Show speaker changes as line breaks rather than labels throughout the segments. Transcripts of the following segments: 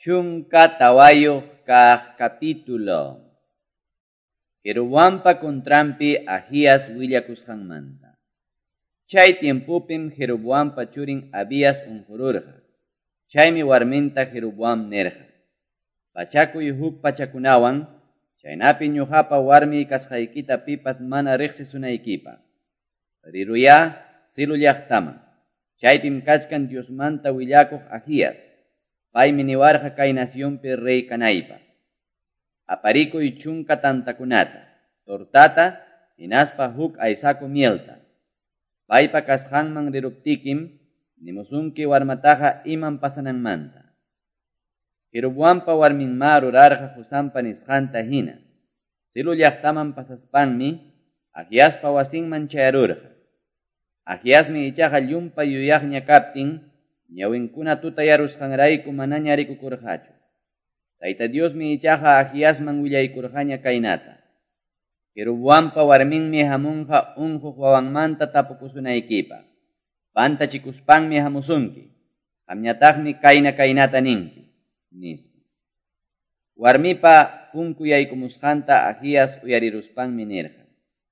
Chunka tawayo kah capítulo. Jeroboampa contrampi Ahías willakusqanmanta. Chay tiempupim Jeroboampa churin Abías unqururqa. Chaymi warminta Jeroboam nerqa. Pachakuy huk pachakunawan, chaynapi ñuqapa warmi kasqaykita pipas mana riqsisunaykipaq. Riruya Silo llaqtaman. Chaypim kachkan Diosmanta willakuq Ahías. Paymi niwarqa kay nacionpi rey kanaypaq. Aparikuy chunka tantakunata, tortata, hinaspa huk aysaku mielta. Paypa kasqanman riruptikim, nimusunki warmataqa iman pasananmanta. Jeroboampa warminma rurarqa Husampa nisqanta hina. Silo llaqtaman pasaspanmi, Ahíaspa wasinman chayarurqa. Ahíasmi ichaqa llumpa yuyaqña kaptin, ñawinkuna tuta yarusqanrayku manaña rikukurqachu. Tayta Diosmi ichaqa Ahíasman willaykurqaña kaynata. Jeroboampa warminmi hamunqa unquq wawanmanta tapukusunaykipaq. Pantachikuspanmi hamusunki. Qamñataqmi kaynata ninki. Nispa. Warmipa punku yaykumusqanta Ahías uyariruspanmi nirqa.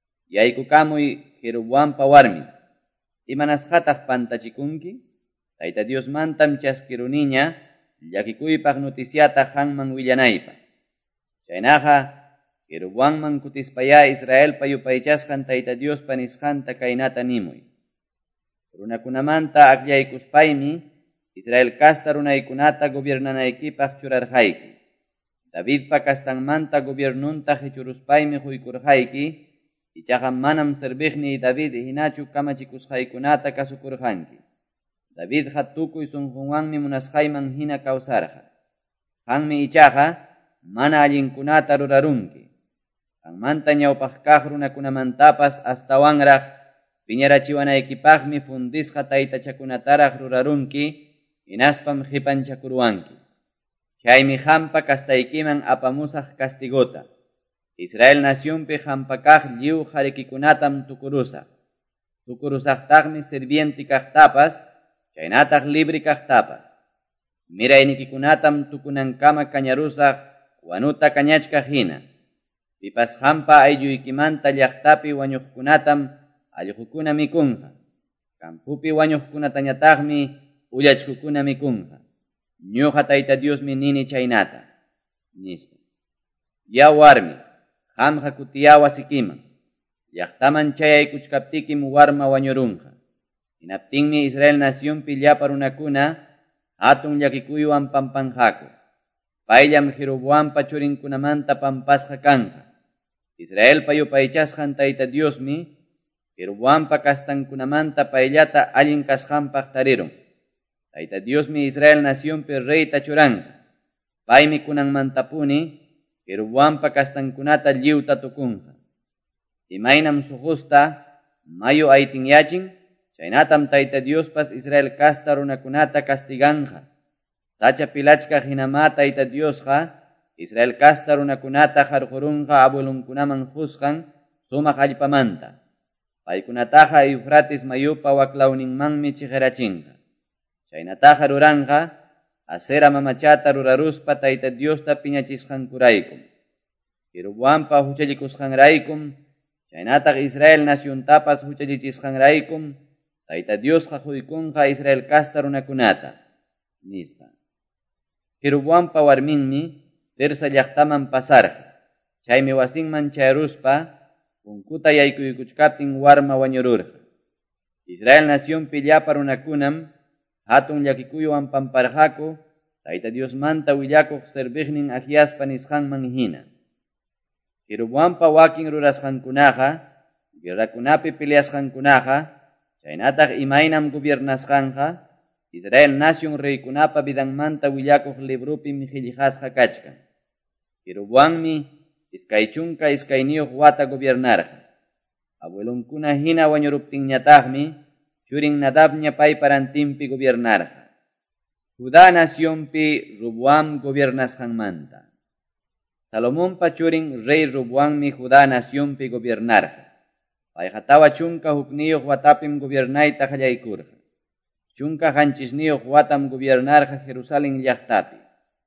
Yaykukamuy Jeroboampa warmi. Imanasqataq pantachikunki? Tayta Diosmantam chaskiruniña, llakikuypaq noticiata hanman willanaypaq. Chaynaqa, Jeroboamman kutispaya Israelpa yupaychasqan Tayta Diospa nisqanta kaynata nimuy. Runakunamanta aqllaykuspaymi, Israel kasta runaykunata gobiernanaykipaq churarqayki. Davidpa kastanmanta gobiernunta hichuruspaymi huykurqayki, ichaqa manam serbiqni David hinachu kamachikusqaykunata kasukurqanki. David hatukuy sunqunwanmi munasqayman hina kawsarqa. Qanmi ichaqa mana allinkunata rurarunki. Qanmanta ñawpaq kaq runakunamantapas astawanraq piñarachiwanaykipaqmi fundisqa taytachakunataraq rurarunki, hinaspam qipanchakurwanki. Chaymi qampa kastaykiman apamusaq castigota. Israel nacionpi qampa kaq lliw qarikikunatam tukurusaq. Tukurusaqtaqmi sirvienti kaqtapas, chaynataq libri kaqtapas. Miraynikunatam tukunankama kañarusaq wanuta kañachka hina. Pipas qampa aylluykimanta llaqtapi wañuqkunatam allqukuna mikunqa. Kampupi wañuqkunatañataqmi ullachkukuna mikunqa. Ñuqa Tayta Diosmi nini chaynata. Nispa. Ya warmi, qamqa kutiya wasikiman. Llaqtaman chayaykuchkaptikim warma wañurunqa. Hinaptinmi Israel nacionpi llapa runakuna hatun llakikuywan pampanqaku. Payllam Jeroboampa churinkunamanta pampasqa kanqa. Israelpa yupaychasqan Tayta Diosmi Jeroboampa kastankunamanta payllata allin kasqanpaq tarirun. Tayta Diosmi Israel nacionpi reyta churanqa. Paymi kunanmantapuni Jeroboampa kastankunata lliwta tukunqa. Imaynam suqusta mayo aytinyachin, chaynatam Tayta Diospas Israel kasta runakunata castiganqa. Sacha pilachka hinama Tayta Diosqa Israel kasta runakunata qarqurunqa abuelunkunaman husqan sumaq allpamanta. Paykunataqa Eufrates mayupa waklawninmanmi chiqarachinqa. Chaynataqa ruranqa Asera mamachata ruraruspa Tayta Diosta piñachisqankuraykum. Jeroboampa huchallikusqanraykum, chaynataq Israel naciontapas huchallichisqanraykum, Tayta Diosqa huykunqa Israel kasta runakunata. Nispa. Jeroboampa warminmi Tersa llaqtaman pasarqa. Chaymi wasinman chayaruspa, punkuta yaykuykuchkaptin warma wañururqa. Israel nacionpi llapa runakunam hatun llakikuywan pamparqaku, Tayta Diosmanta willakuq serbiqnin Ahíaspa nisqanman hina. Jeroboampa wakin rurasqankunaqa, guerrakunapi peleasqankunaqa, chaynataq imaynam gobiernasqanqa, Israel nación reykunapa vidanmanta willakuq librupim qillqasqa kachkan. Jeroboammi iskaychunka iskayniyuq wata gobiernarqa. Abuelunkuna hina wañuruptinñataqmi churin Nadabña paypa rantinpi gobiernarqa. Judá nacionpi Roboam gobiernasqanmanta. Salomonpa churin rey Roboammi Judá nacionpi gobiernarqa. Payqa tawa chunka hukniyuq watapim gobiernayta qallaykurqa. Chunka hanchisniyuq watam gobiernarqa Jerusalén llaqtapi.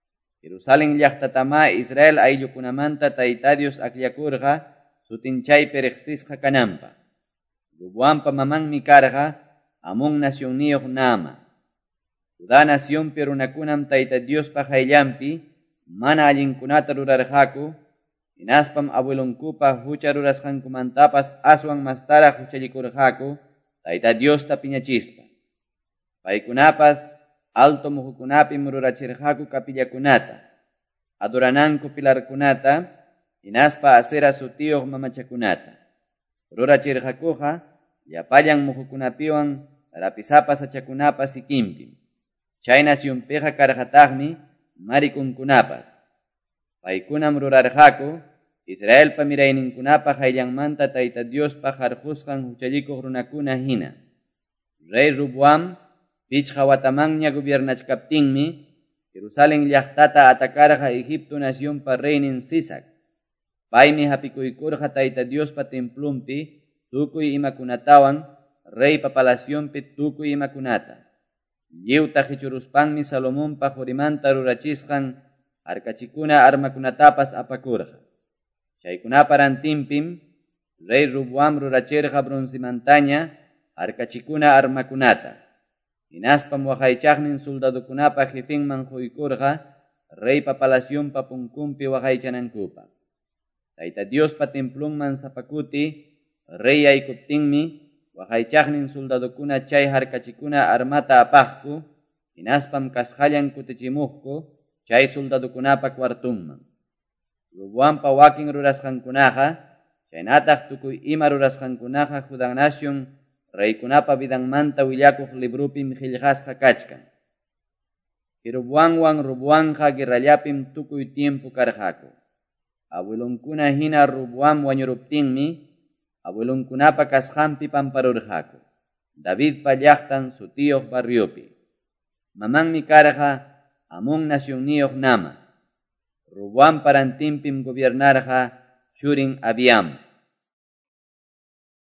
Jerusalén llaqtatama Israel ayllukunamanta Tayta Dios akllakurqa sutinchaypi riqsisqa kananpaq. Roboampa mamanmi karqa Amon nacionniyuq Naama. Judá nacionpi runakunam Tayta Diospa hayllampi mana allinkunata rurarqaku, hinaspam abuelunkupa hucha rurasqankumantapas aswan mastaraq huchallikurqaku Tayta Diosta piñachispa. Paykunapas alto muhukunapim rurachirqaku kapillakunata, adorananku pilarkunata, hinaspa acera sutiyuq mamachakunata. Rurachirqakuqa llapallan muhukunapiwan rapisapas achakunapas sikinpim. Chay nacionpiqa karqataqmi marikunkunapas. Paykunam rurarqaku Israelpa mirayninkunapa hayllanmanta Tayta Diospa harqusqan huchallikuq runakuna hina. Rey Roboam pichqa watamanña gobiernachkaptinmi Jerusalén llaqtata atakarqa Egipto nacionpa reynin Sisac. Paymi hapikuykurqa Tayta Diospa templumpi tukuy imakunatawan, reypa palacionpi tukuy imakunata. Lliwta hichuruspanmi Salomonpa hurimanta rurachisqan arcachikuna armakunatapas apakurqa. Chaykunapa rantinpim Rey Roboam rurachirqa broncemantaña arcachikuna armakunata. Hinaspam waqaychaqnin soldadukunapa jefenman quykurqa reypa palacionpa punkunpi waqaychanankupaq. Tayta Diospa templunman sapakuti rey yaykuptinmi waqaychaqnin soldadukuna chay harkachikuna armata apaqku, hinaspam kasqallan kutichimuqku chay soldadukunapa kwartunman. Roboampa wakin rurasqankunaqa, chaynataq tukuy ima rurasqankunaqa Judá nación reykunapa vidanmanta willakuq librupim qillqasqa kachkan. Jeroboamwan Roboamqa guerrallapim tukuy tiempo karqaku. Abuelunkuna hina Roboam wañuruptinmi abuelunkunapa kasqanpi pamparurqaku. Davidpa llaqtan sutiyuq barriopi. Mamanmi karqa Amon nacionniyuq Naama. Roboam parantinpim gobiernarqa churin Abiam.